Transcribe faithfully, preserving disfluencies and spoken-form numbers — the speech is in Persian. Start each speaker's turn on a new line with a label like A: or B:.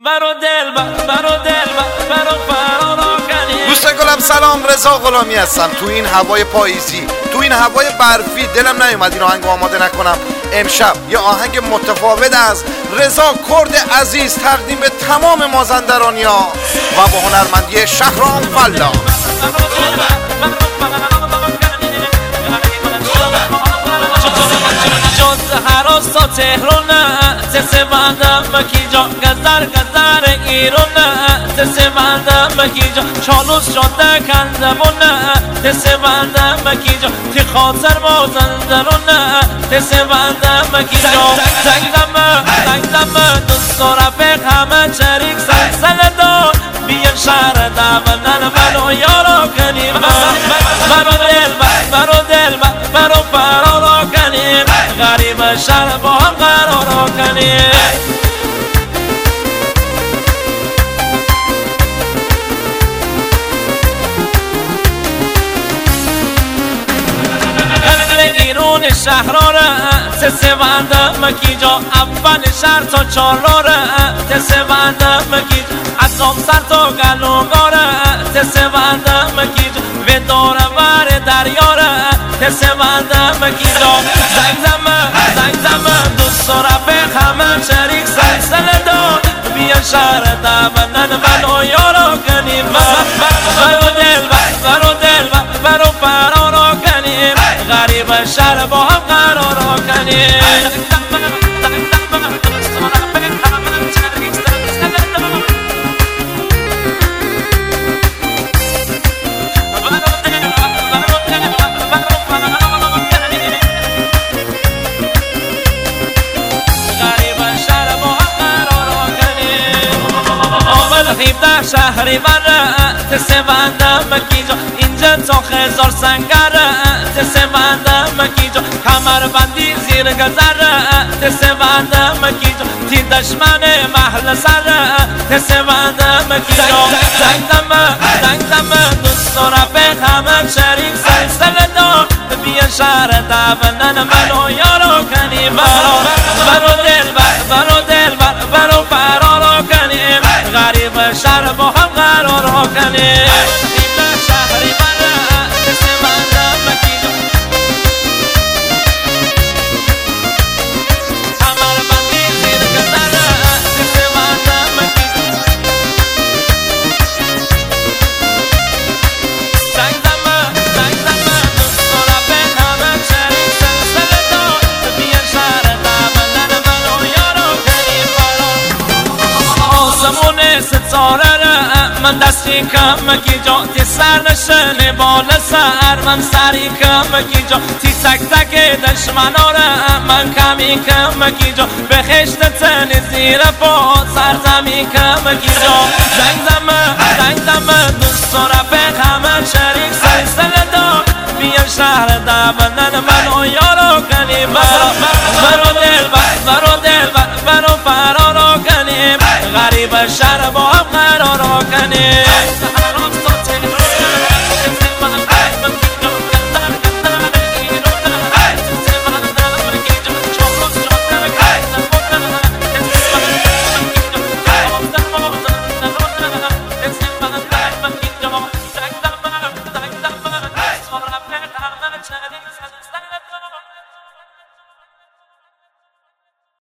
A: برو دل برو دل برو فرار کنی.
B: دوست گلم سلام، رضا غلامی هستم. تو این هوای پاییزی، تو این هوای برفی دلم نیومد این آهنگ آماده نکنم. امشب یه آهنگ متفاوت از رضا کرد عزیز تقدیم به تمام مازندرانیا و با هنرمندی شهرام فلا.
A: هراس و تهرونه تسه بندم کی جا گذر گذر ایرونه تسه بندم کی جا چالوس شده کندبونه تسه بندم کی جا تی خاطر مازندرونه تسه بندم کی جا زنگدم زنگدم دوست و رفیق همه چریک سلسله دار بیان شهر دامنن منو یارو کنیم برو دل برو دل برو فرارو کنیم غریب شهر با هم قرار کنیم. ایرون شهراره تسه بندم کی جا اول شهر تا چاراره تسه بندم کی جا عصام سر تا گلوگاره تسه بندم کی جا به دور بر دریاره تسه بندم کی جا زنگ زمه زنگ زمه دوست و رفیق همه شریک سلسله دار بیا شهر دامنن منو یارو کنیم برو دل برو دل برو فرارو کنیم غریب شهر با هم قرار کنیم. هیبده شهری بره تسه بندم کی جا اینجا تا خزار سنگره تسه بندم کی جا کمر بندی زیر گذره تسه بندم کی جا تی دشمن محل سره تسه بندم کی جا زنگدم زنگدم دوست و رفیق همه شریک سلسله دار بیا شهر دامنن منو یارو کنیم برو دل برو دل برو فرارو کنیم غریب شهر با هم قرار کنیم. شهری منه تسه بندم کی جا کمر بندی زیر گذره تسه بندم کی جا زنگ زمه زنگ زمه دوست و رفیق همه شریک سلسله دار بیا شهر دامنن منو یارو کنیم آسمون ستاره من دستی کم کی جا تی سر نشنه بال سر من سری کم کی جا تی تک تک دشمناره من کمی کم کی جا به خشت تن زیر پا سرزمی کم کی جا زنگ زمه زنگ زمه دوست و رفیق همه شریک سلسله دار بیان شهر دامنن منو یارو کنیم برو دل برو دل برو فرارو کنیم غریب شهر با هم قرار کنیم.